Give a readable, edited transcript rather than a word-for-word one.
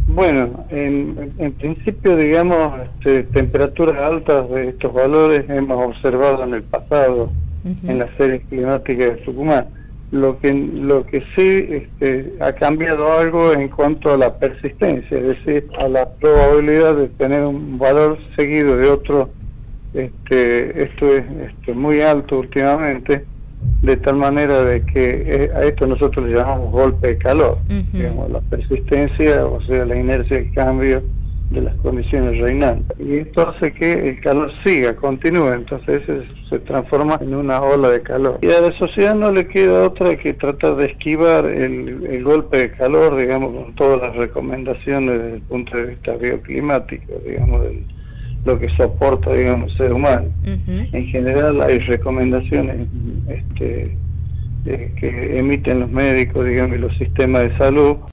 Bueno, en principio, digamos, temperaturas altas de estos valores hemos observado en el pasado en Ujú. las series climáticas de Tucumán. Lo que sí ha cambiado algo en cuanto a la persistencia, es decir, a la probabilidad de tener un valor seguido de otro. Esto es muy alto últimamente, de tal manera de que a esto nosotros le llamamos golpe de calor, Ujú. digamos, la persistencia, o sea, la inercia del cambio de las condiciones reinantes. Y esto hace que el calor siga, continúe, entonces se transforma en una ola de calor. Y a la sociedad no le queda otra que tratar de esquivar el golpe de calor, digamos, con todas las recomendaciones desde el punto de vista bioclimático, digamos, lo que soporta, digamos, el ser humano. Ujú. En general hay recomendaciones que emiten los médicos, digamos, y los sistemas de salud